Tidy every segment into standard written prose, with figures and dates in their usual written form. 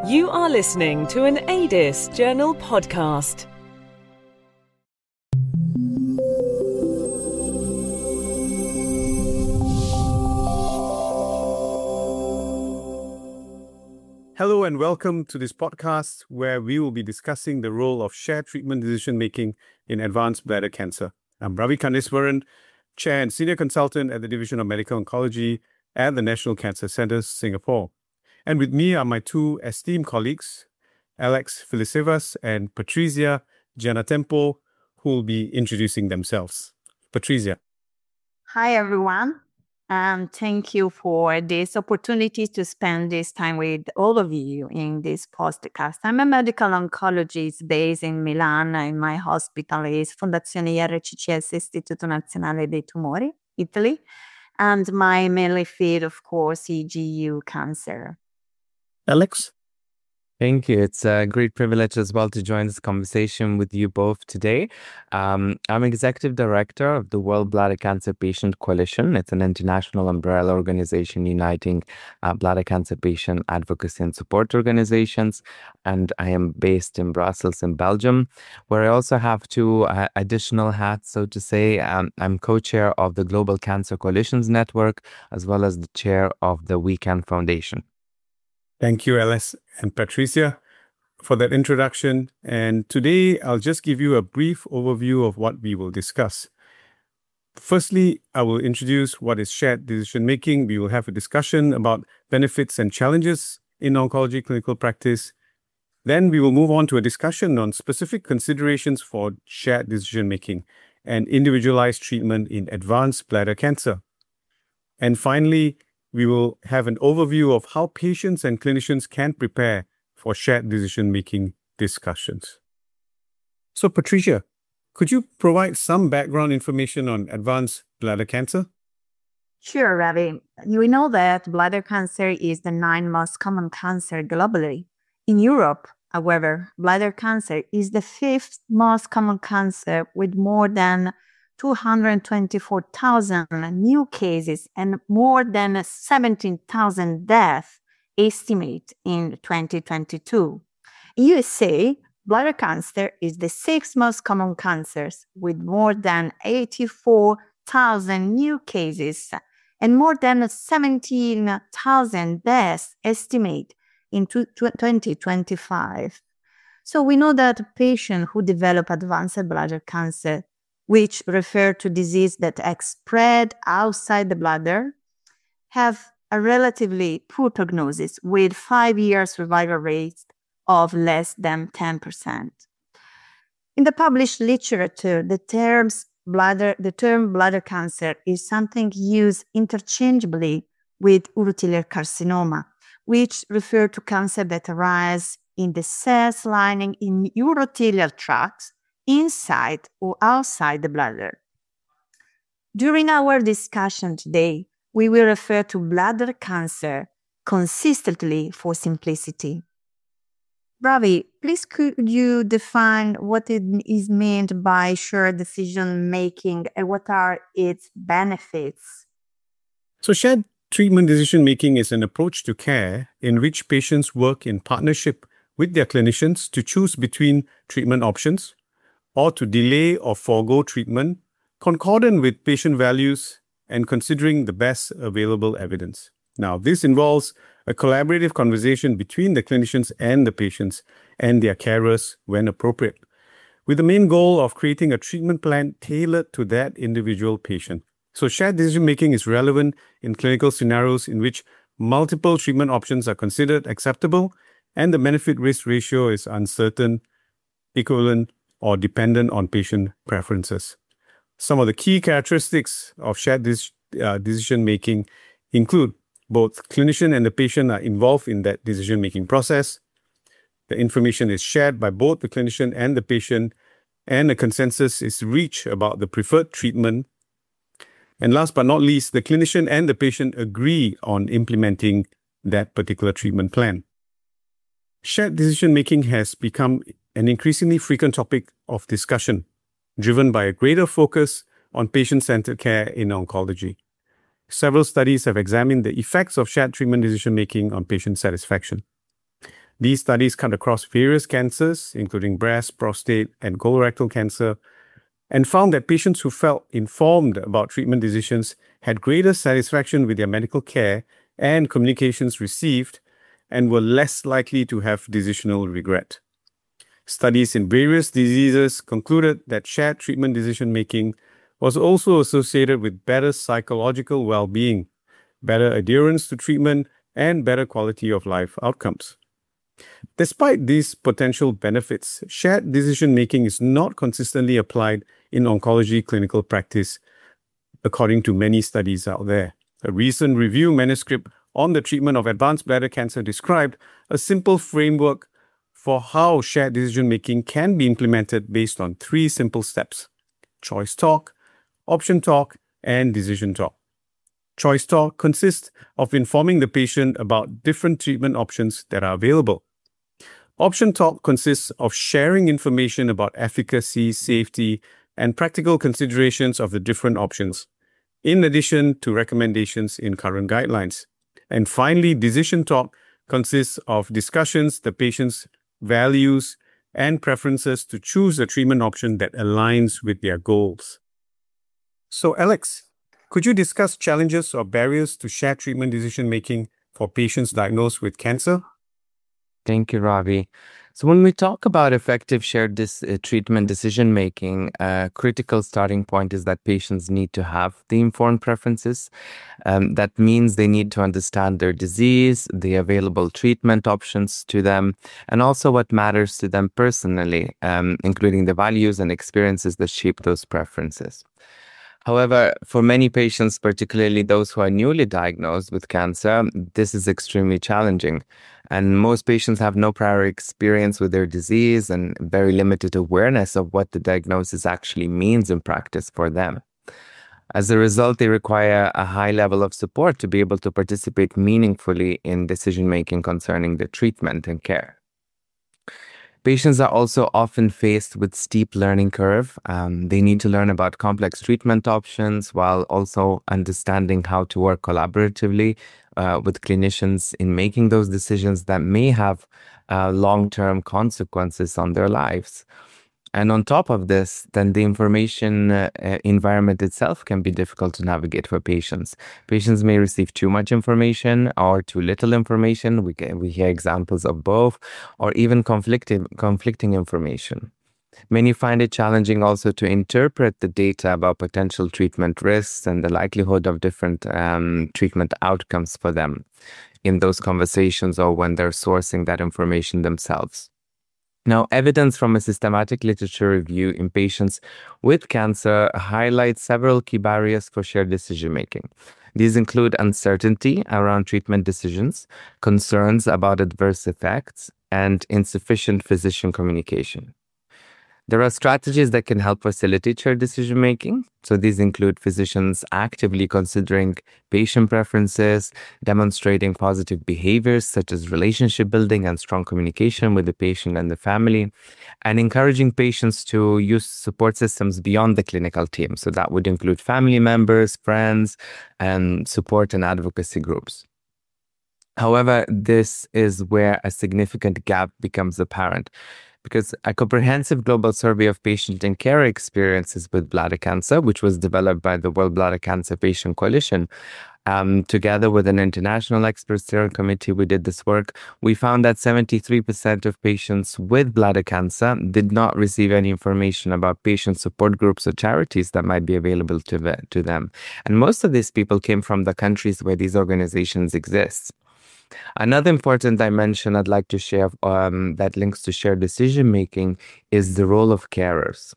You are listening to an ADIS Journal podcast. Hello and welcome to this podcast where we will be discussing the role of shared treatment decision-making in advanced bladder cancer. I'm Ravi Kandeswaran, Chair and Senior Consultant at the Division of Medical Oncology at the National Cancer Centres, Singapore. And with me are my two esteemed colleagues, Alex Filisevas and Patrizia Giannatempo, who will be introducing themselves. Patrizia. Hi, everyone. Thank you for this opportunity to spend this time with all of you in this podcast. I'm a medical oncologist based in Milan, and my hospital is Fondazione IRCCS Istituto Nazionale dei Tumori, Italy. And my mainly field, of course, is GU cancer. Alex? Thank you. It's a great privilege as well to join this conversation with you both today. I'm Executive Director of the World Bladder Cancer Patient Coalition. It's an international umbrella organization uniting bladder cancer patient advocacy and support organizations. And I am based in Brussels in Belgium, where I also have two additional hats, so to say. I'm co-chair of the Global Cancer Coalitions Network, as well as the chair of the WeCan Foundation. Thank you, Alice and Patrizia, for that introduction. And today, I'll just give you a brief overview of what we will discuss. Firstly, I will introduce what is shared decision-making. We will have a discussion about benefits and challenges in oncology clinical practice. Then we will move on to a discussion on specific considerations for shared decision-making and individualized treatment in advanced bladder cancer. And finally, we will have an overview of how patients and clinicians can prepare for shared decision-making discussions. So, Patrizia, could you provide some background information on advanced bladder cancer? Sure, Ravi. We know that bladder cancer is the 9th most common cancer globally. In Europe, however, bladder cancer is the 5th most common cancer, with more than 224,000 new cases and more than 17,000 deaths estimated in 2022. In USA, bladder cancer is the 6th most common cancer, with more than 84,000 new cases and more than 17,000 deaths estimated in 2025. So we know that patients who develop advanced bladder cancer, which refer to disease that spread outside the bladder, have a relatively poor prognosis with 5-year survival rates of less than 10%. In the published literature, the term bladder cancer is something used interchangeably with urothelial carcinoma, which refer to cancer that arise in the cells lining in urothelial tracts inside or outside the bladder. During our discussion today, we will refer to bladder cancer consistently for simplicity. Ravi, please could you define what is meant by shared decision-making and what are its benefits? So shared treatment decision-making is an approach to care in which patients work in partnership with their clinicians to choose between treatment options or to delay or forego treatment, concordant with patient values and considering the best available evidence. Now, this involves a collaborative conversation between the clinicians and the patients and their carers when appropriate, with the main goal of creating a treatment plan tailored to that individual patient. So shared decision-making is relevant in clinical scenarios in which multiple treatment options are considered acceptable and the benefit-risk ratio is uncertain, equivalent, or dependent on patient preferences. Some of the key characteristics of shared decision-making include both clinician and the patient are involved in that decision-making process. The information is shared by both the clinician and the patient, and a consensus is reached about the preferred treatment. And last but not least, the clinician and the patient agree on implementing that particular treatment plan. Shared decision-making has become an increasingly frequent topic of discussion, driven by a greater focus on patient-centered care in oncology. Several studies have examined the effects of shared treatment decision-making on patient satisfaction. These studies cut across various cancers, including breast, prostate, and colorectal cancer, and found that patients who felt informed about treatment decisions had greater satisfaction with their medical care and communications received, and were less likely to have decisional regret. Studies in various diseases concluded that shared treatment decision-making was also associated with better psychological well-being, better adherence to treatment, and better quality of life outcomes. Despite these potential benefits, shared decision-making is not consistently applied in oncology clinical practice, according to many studies out there. A recent review manuscript on the treatment of advanced bladder cancer described a simple framework for how shared decision-making can be implemented based on 3 simple steps: choice talk, option talk, and decision talk. Choice talk consists of informing the patient about different treatment options that are available. Option talk consists of sharing information about efficacy, safety, and practical considerations of the different options, in addition to recommendations in current guidelines. And finally, decision talk consists of discussions, the patient's values, and preferences to choose a treatment option that aligns with their goals. So, Alex, could you discuss challenges or barriers to shared treatment decision-making for patients diagnosed with cancer? Thank you, Ravi. So when we talk about effective shared treatment decision-making, a critical starting point is that patients need to have the informed preferences. That means they need to understand their disease, the available treatment options to them, and also what matters to them personally, including the values and experiences that shape those preferences. However, for many patients, particularly those who are newly diagnosed with cancer, this is extremely challenging. And most patients have no prior experience with their disease and very limited awareness of what the diagnosis actually means in practice for them. As a result, they require a high level of support to be able to participate meaningfully in decision-making concerning the treatment and care. Patients are also often faced with steep learning curve. They need to learn about complex treatment options while also understanding how to work collaboratively with clinicians in making those decisions that may have long-term consequences on their lives. And on top of this, then the information environment itself can be difficult to navigate for patients. Patients may receive too much information or too little information. We hear examples of both, or even conflicting information. Many find it challenging also to interpret the data about potential treatment risks and the likelihood of different treatment outcomes for them in those conversations or when they're sourcing that information themselves. Now, evidence from a systematic literature review in patients with cancer highlights several key barriers for shared decision-making. These include uncertainty around treatment decisions, concerns about adverse effects, and insufficient physician communication. There are strategies that can help facilitate shared decision-making. So these include physicians actively considering patient preferences, demonstrating positive behaviors such as relationship building and strong communication with the patient and the family, and encouraging patients to use support systems beyond the clinical team. So that would include family members, friends, and support and advocacy groups. However, this is where a significant gap becomes apparent, because a comprehensive global survey of patient and care experiences with bladder cancer, which was developed by the World Bladder Cancer Patient Coalition, together with an international expert steering committee, we did this work. We found that 73% of patients with bladder cancer did not receive any information about patient support groups or charities that might be available to them. And most of these people came from the countries where these organizations exist. Another important dimension I'd like to share that links to shared decision-making is the role of carers.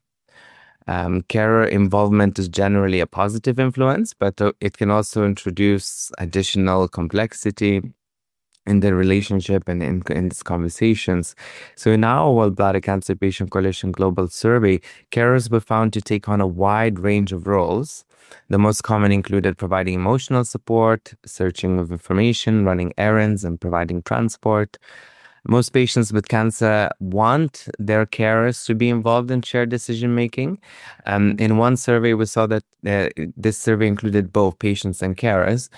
Carer involvement is generally a positive influence, but it can also introduce additional complexity in the relationship and in these conversations. So in our World Bladder Cancer Patient Coalition Global Survey, carers were found to take on a wide range of roles. The most common included providing emotional support, searching of information, running errands, and providing transport. Most patients with cancer want their carers to be involved in shared decision-making. In one survey, we saw that this survey included both patients and carers.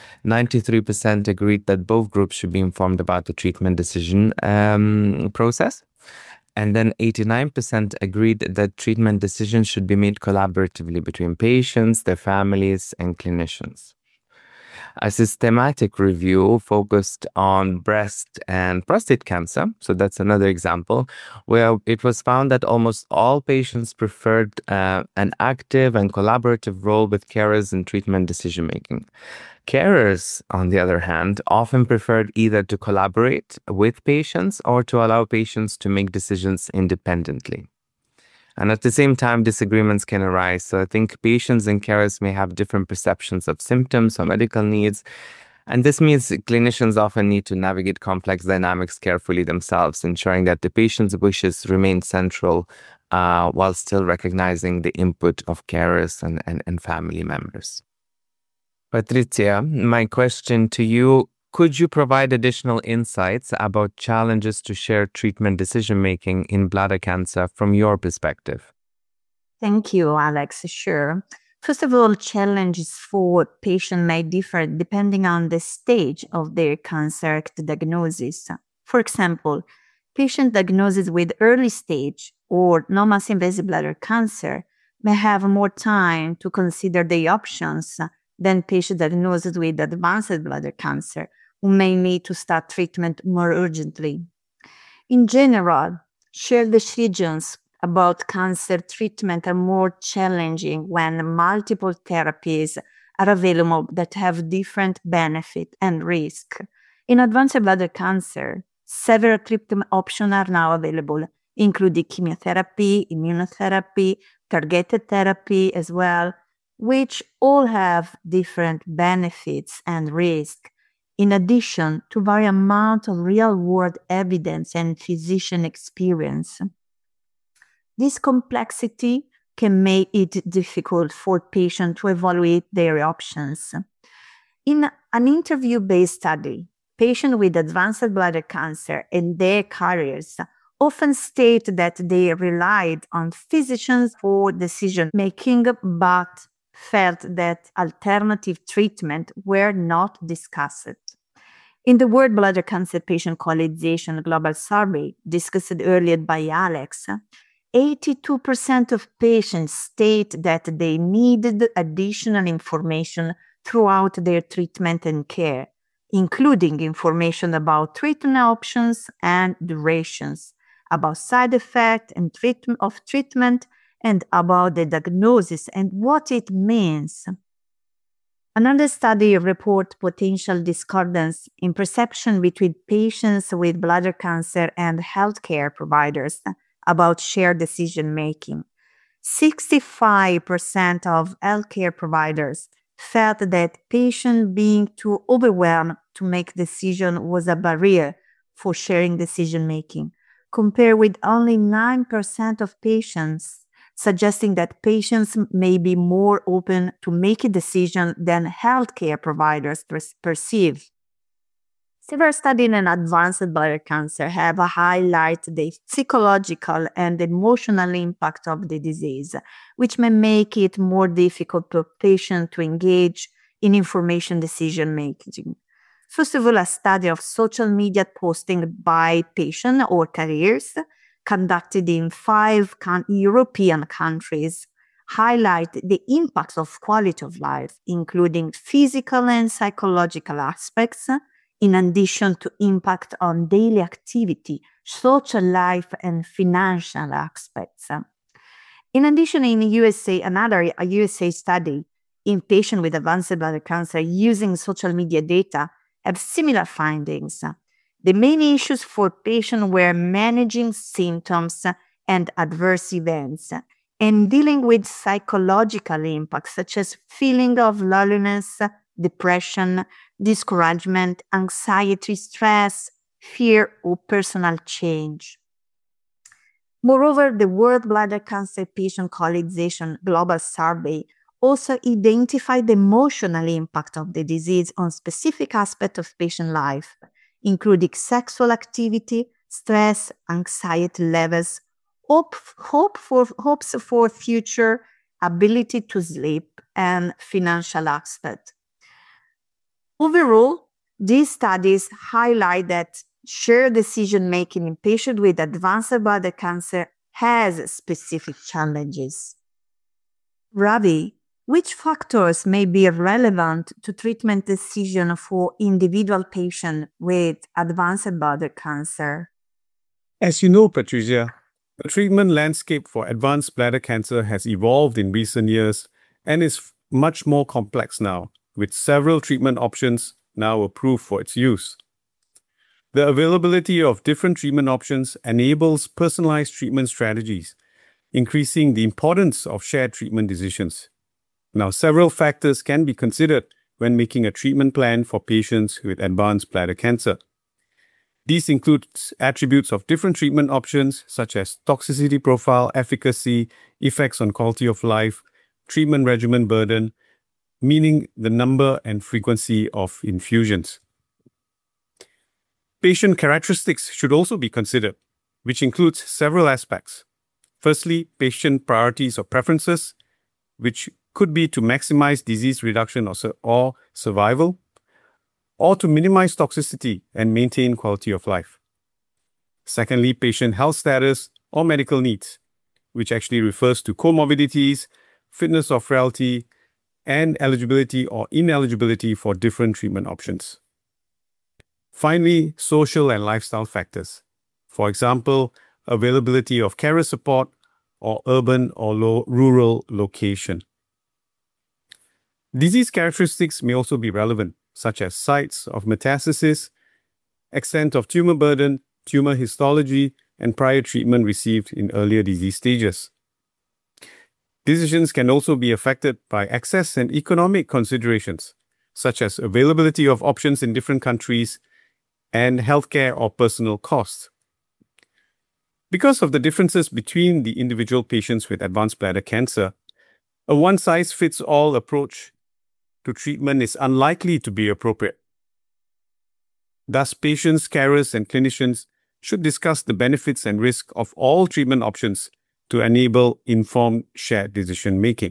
93% agreed that both groups should be informed about the treatment decision process. And then 89% agreed that treatment decisions should be made collaboratively between patients, their families, and clinicians. A systematic review focused on breast and prostate cancer, so that's another example, where it was found that almost all patients preferred an active and collaborative role with carers in treatment decision-making. Carers, on the other hand, often preferred either to collaborate with patients or to allow patients to make decisions independently. And at the same time, disagreements can arise. So I think patients and carers may have different perceptions of symptoms or medical needs. And this means clinicians often need to navigate complex dynamics carefully themselves, ensuring that the patient's wishes remain central while still recognizing the input of carers and family members. Patrizia, my question to you, could you provide additional insights about challenges to shared treatment decision-making in bladder cancer from your perspective? Thank you, Alex. Sure. First of all, challenges for patients may differ depending on the stage of their cancer diagnosis. For example, patient diagnosed with early stage or non-muscle invasive bladder cancer may have more time to consider the options than patients diagnosed with advanced bladder cancer, who may need to start treatment more urgently. In general, shared decisions about cancer treatment are more challenging when multiple therapies are available that have different benefit and risk. In advanced bladder cancer, several treatment options are now available, including chemotherapy, immunotherapy, targeted therapy as well, which all have different benefits and risk, in addition to very amount of real-world evidence and physician experience. This complexity can make it difficult for patients to evaluate their options. In an interview-based study, patients with advanced bladder cancer and their carriers often state that they relied on physicians for decision-making, but felt that alternative treatment were not discussed. In the World Bladder Cancer Patient Coalition Global Survey discussed earlier by Alex, 82% of patients state that they needed additional information throughout their treatment and care, including information about treatment options and durations, about side effects and treatment, and about the diagnosis and what it means. Another study reports potential discordance in perception between patients with bladder cancer and healthcare providers about shared decision-making. 65% of healthcare providers felt that patients being too overwhelmed to make decisions was a barrier for sharing decision-making, compared with only 9% of patients suggesting that patients may be more open to make a decision than healthcare providers perceive. Several studies in advanced bladder cancer have highlighted the psychological and emotional impact of the disease, which may make it more difficult for patients to engage in information decision-making. First of all, a study of social media posting by patients or carriers conducted in 5 European countries highlight the impacts of quality of life, including physical and psychological aspects, in addition to impact on daily activity, social life, and financial aspects. In addition, in the USA, a USA study in patients with advanced bladder cancer using social media data have similar findings. The main issues for patients were managing symptoms and adverse events and dealing with psychological impacts such as feeling of loneliness, depression, discouragement, anxiety, stress, fear, or personal change. Moreover, the World Bladder Cancer Patient Coalition Global Survey also identified the emotional impact of the disease on specific aspects of patient life, including sexual activity, stress, anxiety levels, hopes for future, ability to sleep, and financial aspect. Overall, these studies highlight that shared decision-making in patients with advanced bladder cancer has specific challenges. Ravi, which factors may be relevant to treatment decision for individual patients with advanced bladder cancer? As you know, Patricia, the treatment landscape for advanced bladder cancer has evolved in recent years and is much more complex now, with several treatment options now approved for its use. The availability of different treatment options enables personalized treatment strategies, increasing the importance of shared treatment decisions. Now, several factors can be considered when making a treatment plan for patients with advanced bladder cancer. These include attributes of different treatment options such as toxicity profile, efficacy, effects on quality of life, treatment regimen burden, meaning the number and frequency of infusions. Patient characteristics should also be considered, which includes several aspects. Firstly, patient priorities or preferences, which could be to maximize disease reduction or survival, or to minimize toxicity and maintain quality of life. Secondly, patient health status or medical needs, which actually refers to comorbidities, fitness or frailty, and eligibility or ineligibility for different treatment options. Finally, social and lifestyle factors. For example, availability of carer support or urban or rural location. Disease characteristics may also be relevant, such as sites of metastasis, extent of tumor burden, tumor histology, and prior treatment received in earlier disease stages. Decisions can also be affected by access and economic considerations, such as availability of options in different countries and healthcare or personal costs. Because of the differences between the individual patients with advanced bladder cancer, a one-size-fits-all approach to treatment is unlikely to be appropriate. Thus, patients, carers, and clinicians should discuss the benefits and risks of all treatment options to enable informed shared decision-making.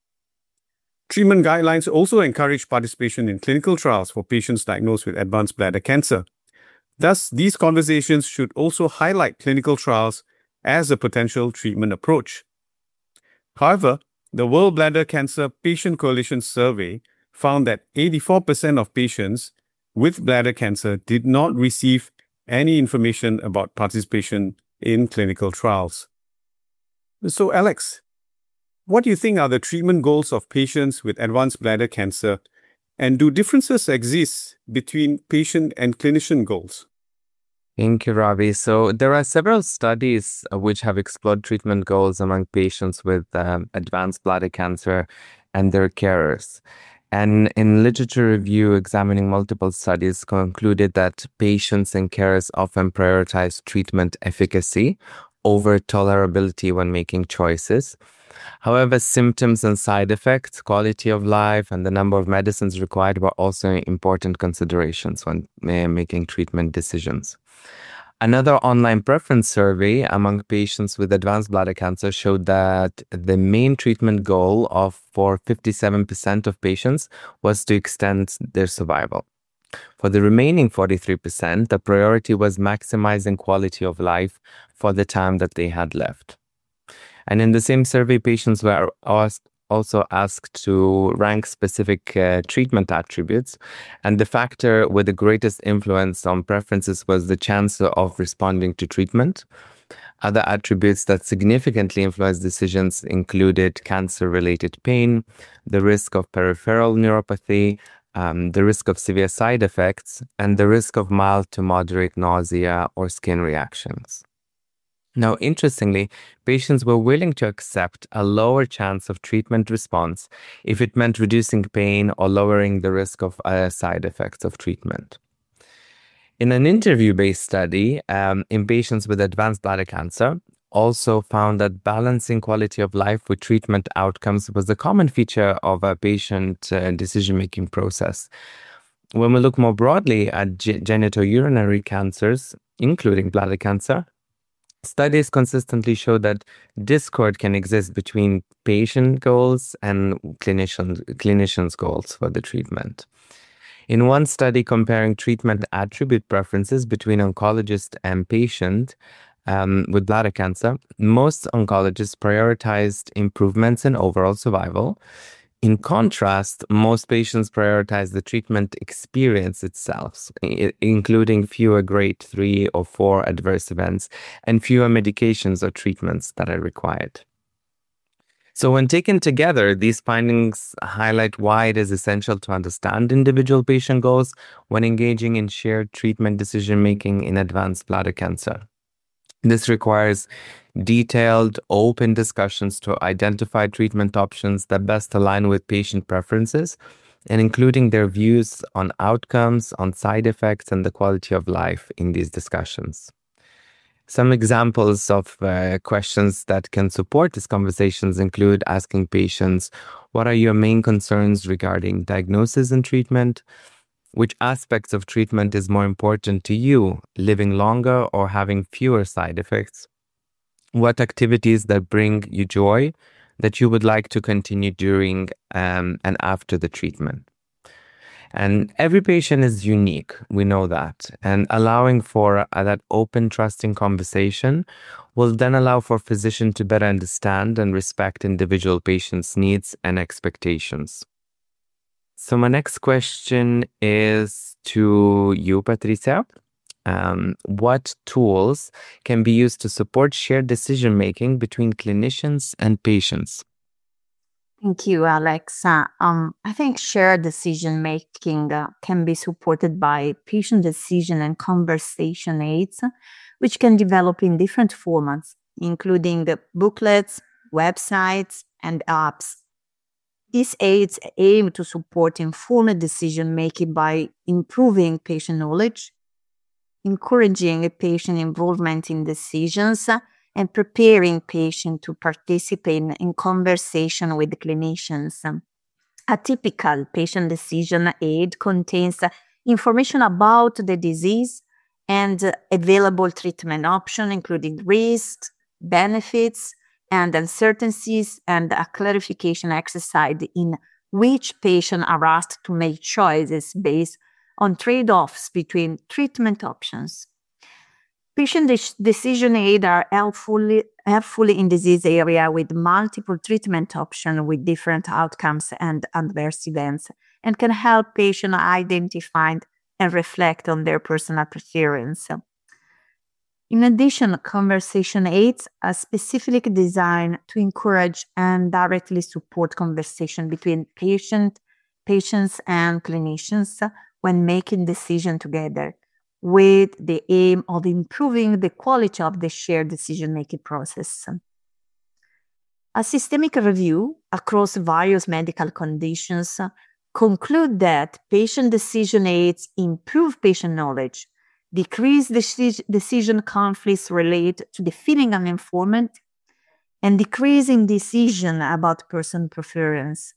Treatment guidelines also encourage participation in clinical trials for patients diagnosed with advanced bladder cancer. Thus, these conversations should also highlight clinical trials as a potential treatment approach. However, the World Bladder Cancer Patient Coalition survey found that 84% of patients with bladder cancer did not receive any information about participation in clinical trials. So, Alex, what do you think are the treatment goals of patients with advanced bladder cancer, and do differences exist between patient and clinician goals? Thank you, Ravi. So there are several studies which have explored treatment goals among patients with advanced bladder cancer and their carers. And in literature review examining multiple studies concluded that patients and carers often prioritize treatment efficacy over tolerability when making choices. However, symptoms and side effects, quality of life, and the number of medicines required were also important considerations when making treatment decisions. Another online preference survey among patients with advanced bladder cancer showed that the main treatment goal for 57% of patients was to extend their survival. For the remaining 43%, the priority was maximizing quality of life for the time that they had left. And in the same survey, patients were also asked to rank specific treatment attributes. And the factor with the greatest influence on preferences was the chance of responding to treatment. Other attributes that significantly influenced decisions included cancer-related pain, the risk of peripheral neuropathy, the risk of severe side effects, and the risk of mild to moderate nausea or skin reactions. Now, interestingly, patients were willing to accept a lower chance of treatment response if it meant reducing pain or lowering the risk of side effects of treatment. In an interview-based study in patients with advanced bladder cancer, also found that balancing quality of life with treatment outcomes was a common feature of a patient decision-making process. When we look more broadly at genitourinary cancers, including bladder cancer, studies consistently show that discord can exist between patient goals and clinicians' goals for the treatment. In one study comparing treatment attribute preferences between oncologist and patient with bladder cancer, most oncologists prioritized improvements in overall survival. In contrast, most patients prioritize the treatment experience itself, including fewer grade 3 or 4 adverse events and fewer medications or treatments that are required. So when taken together, these findings highlight why it is essential to understand individual patient goals when engaging in shared treatment decision-making in advanced bladder cancer. This requires detailed, open discussions to identify treatment options that best align with patient preferences, and including their views on outcomes, on side effects, and the quality of life in these discussions. Some examples of questions that can support these conversations include asking patients, what are your main concerns regarding diagnosis and treatment? Which aspects of treatment is more important to you, living longer or having fewer side effects? What activities that bring you joy that you would like to continue during and after the treatment? And every patient is unique, we know that. And allowing for that open, trusting conversation will then allow for physician to better understand and respect individual patients' needs and expectations. So my next question is to you, Patricia. What tools can be used to support shared decision-making between clinicians and patients? Thank you, Alex. I think shared decision-making can be supported by patient decision and conversation aids, which can develop in different formats, including booklets, websites, and apps. These aids aim to support informed decision-making by improving patient knowledge, encouraging patient involvement in decisions, and preparing patients to participate in conversation with clinicians. A typical patient decision aid contains information about the disease and available treatment options, including risks, benefits, and uncertainties, and a clarification exercise in which patients are asked to make choices based on trade-offs between treatment options. Patient decision aids are helpful in disease area with multiple treatment options with different outcomes and adverse events, and can help patients identify and reflect on their personal preference. In addition, conversation aids are specifically designed to encourage and directly support conversation between patients and clinicians when making decisions together, with the aim of improving the quality of the shared decision-making process. A systemic review across various medical conditions conclude that patient decision aids improve patient knowledge, decrease decision conflicts related to the feeling of informed, and decrease in decision about person preference.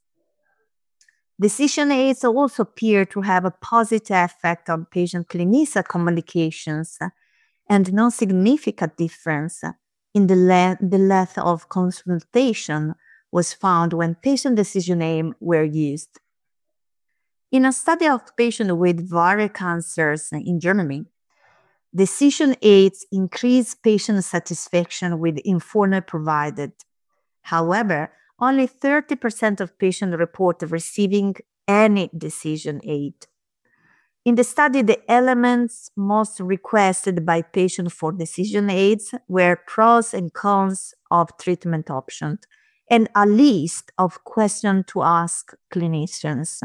Decision aids also appear to have a positive effect on patient-clinician communications, and no significant difference in the length of consultation was found when patient decision aids were used. In a study of patients with various cancers in Germany, decision aids increased patient satisfaction with information provided. However, only 30% of patients report receiving any decision aid. In the study, the elements most requested by patients for decision aids were pros and cons of treatment options and a list of questions to ask clinicians.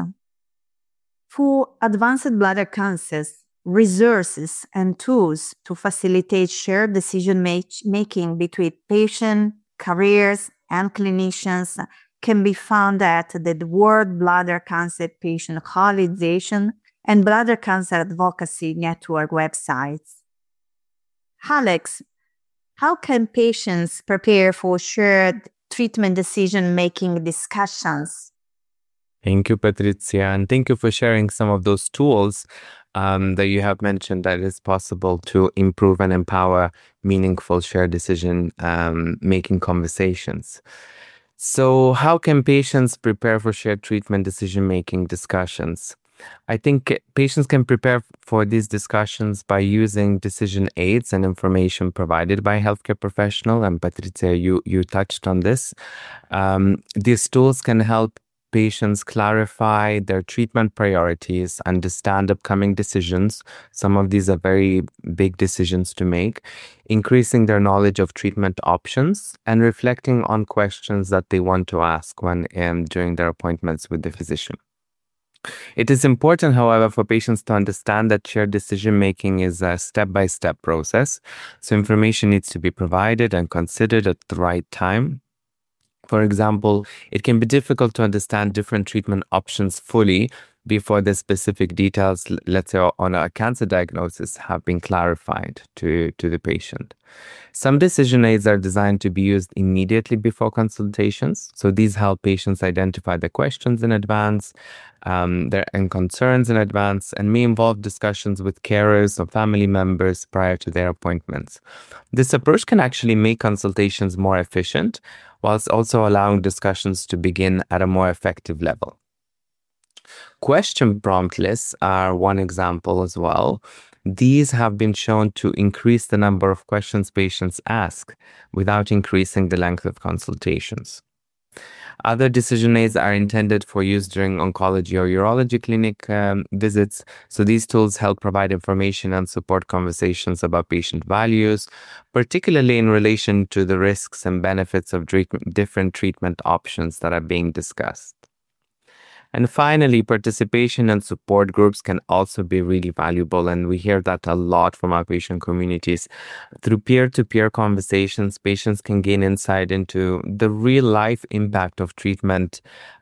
For advanced bladder cancers, resources and tools to facilitate shared decision-making between patient, careers, and clinicians can be found at the World Bladder Cancer Patient Coalition and Bladder Cancer Advocacy Network websites. Alex, how can patients prepare for shared treatment decision-making discussions? Thank you, Patricia, and thank you for sharing some of those tools that you have mentioned that is possible to improve and empower meaningful shared decision making conversations. So, how can patients prepare for shared treatment decision making discussions? I think patients can prepare for these discussions by using decision aids and information provided by a healthcare professional. And Patricia, you touched on this. These tools can help patients clarify their treatment priorities, understand upcoming decisions. Some of these are very big decisions to make, increasing their knowledge of treatment options, and reflecting on questions that they want to ask when during their appointments with the physician. It is important, however, for patients to understand that shared decision-making is a step-by-step process. So information needs to be provided and considered at the right time. For example, it can be difficult to understand different treatment options fully before the specific details, let's say on a cancer diagnosis, have been clarified to the patient. Some decision aids are designed to be used immediately before consultations. So these help patients identify the questions in advance, their concerns in advance, and may involve discussions with carers or family members prior to their appointments. This approach can actually make consultations more efficient, whilst also allowing discussions to begin at a more effective level. Question prompt lists are one example as well. These have been shown to increase the number of questions patients ask without increasing the length of consultations. Other decision aids are intended for use during oncology or urology clinic visits. So these tools help provide information and support conversations about patient values, particularly in relation to the risks and benefits of different treatment options that are being discussed. And finally, participation and support groups can also be really valuable, and we hear that a lot from our patient communities. Through peer-to-peer conversations, patients can gain insight into the real-life impact of treatment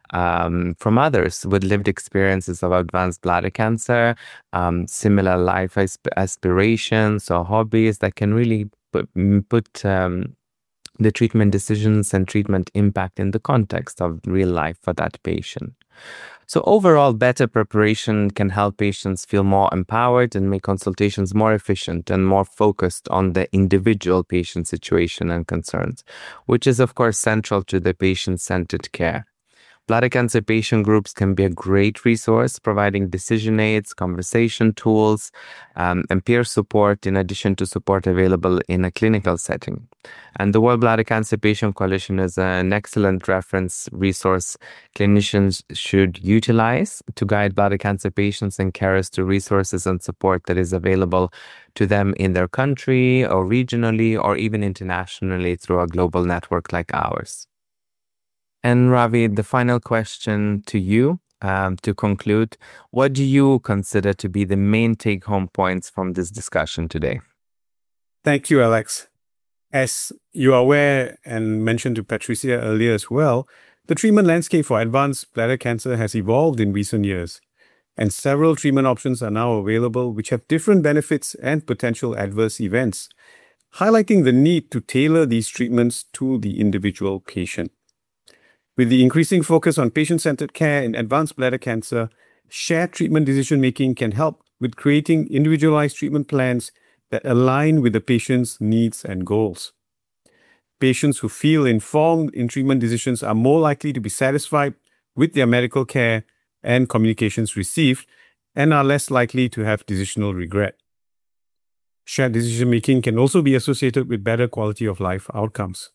from others with lived experiences of advanced bladder cancer, similar life aspirations or hobbies that can really put the treatment decisions and treatment impact in the context of real life for that patient. So overall, better preparation can help patients feel more empowered and make consultations more efficient and more focused on the individual patient situation and concerns, which is, of course, central to the patient-centered care. Bladder cancer patient groups can be a great resource, providing decision aids, conversation tools, and peer support, in addition to support available in a clinical setting. And the World Bladder Cancer Patient Coalition is an excellent reference resource clinicians should utilize to guide bladder cancer patients and carers to resources and support that is available to them in their country or regionally or even internationally through a global network like ours. And Ravi, the final question to you to conclude, what do you consider to be the main take-home points from this discussion today? Thank you, Alex. As you are aware and mentioned to Patricia earlier as well, the treatment landscape for advanced bladder cancer has evolved in recent years, and several treatment options are now available which have different benefits and potential adverse events, highlighting the need to tailor these treatments to the individual patient. With the increasing focus on patient-centered care in advanced bladder cancer, shared treatment decision-making can help with creating individualized treatment plans that align with the patient's needs and goals. Patients who feel informed in treatment decisions are more likely to be satisfied with their medical care and communications received and are less likely to have decisional regret. Shared decision-making can also be associated with better quality of life outcomes.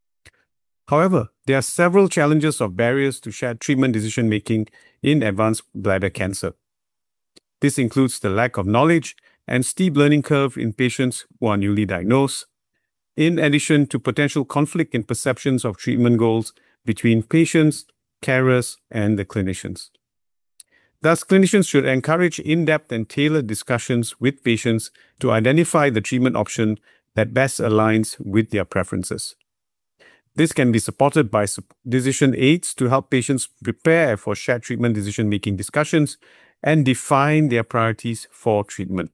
However, there are several challenges or barriers to shared treatment decision-making in advanced bladder cancer. This includes the lack of knowledge and steep learning curve in patients who are newly diagnosed, in addition to potential conflict in perceptions of treatment goals between patients, carers, and the clinicians. Thus, clinicians should encourage in-depth and tailored discussions with patients to identify the treatment option that best aligns with their preferences. This can be supported by decision aids to help patients prepare for shared treatment decision-making discussions and define their priorities for treatment.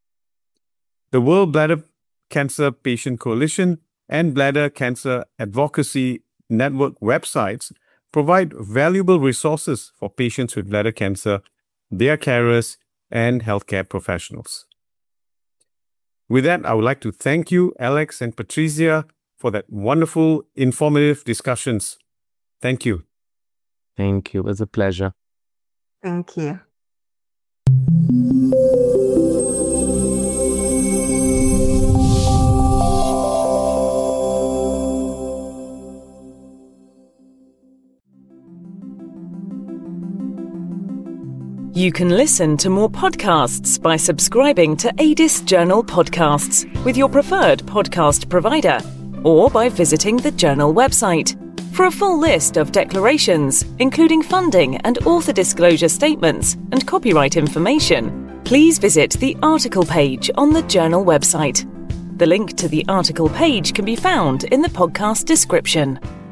The World Bladder Cancer Patient Coalition and Bladder Cancer Advocacy Network websites provide valuable resources for patients with bladder cancer, their carers, and healthcare professionals. With that, I would like to thank you, Alex and Patricia, for that wonderful, informative discussions. Thank you. Thank you. It was a pleasure. Thank you. You can listen to more podcasts by subscribing to ADIS Journal Podcasts with your preferred podcast provider or by visiting the Journal website. For a full list of declarations, including funding and author disclosure statements and copyright information, please visit the article page on the Journal website. The link to the article page can be found in the podcast description.